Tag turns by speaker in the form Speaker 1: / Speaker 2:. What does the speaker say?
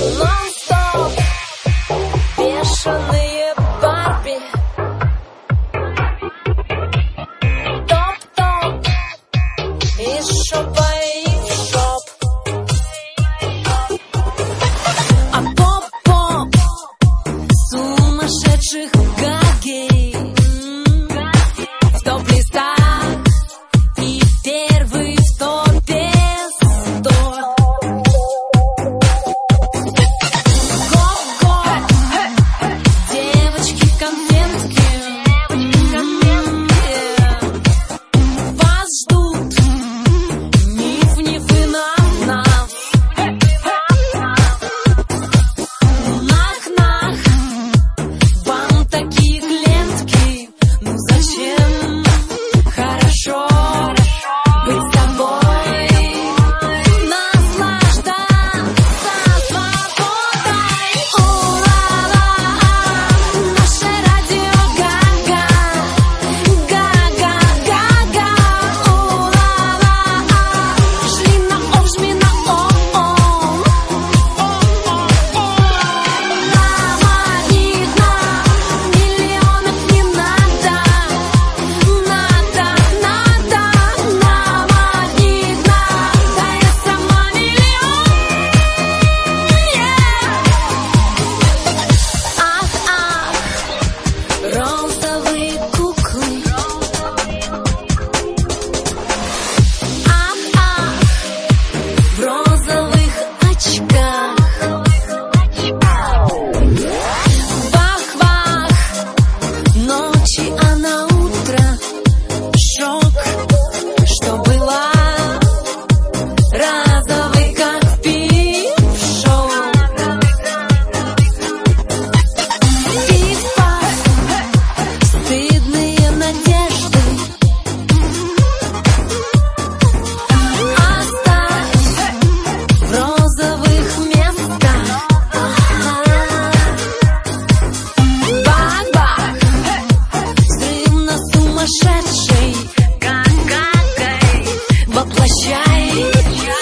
Speaker 1: Нон-стоп, бешеные Барби. Топ-топ, из шопа и в шоп. А поп-поп сумасшедших гагей в топ-листах и первый в топе 100. Го-го, девочки-конфетки, вас ждут ниф-ниф и наф-наф. Нах-нах, вам такие глентки, ну зачем? Хорошо быть с тобой, наслаждаться свободой. О-ла-ла, наше радио Гага, Гага-Гага. О-ла-ла, шли на ом, жми на ом. Нам видно, миллионов не надо, надо, надо. Нам видно, да я сама миллион. Ах-ах, розовые куклы. Ах-ах, в розовых очках. Вах-вах, ночи, а на утро шок, что была разовый, как пип-шоу. Пиф-паф, стыдные надежды. Оставь в розовых местах. Бах-бах, взрывно сумасшедший, как гагой, воплощай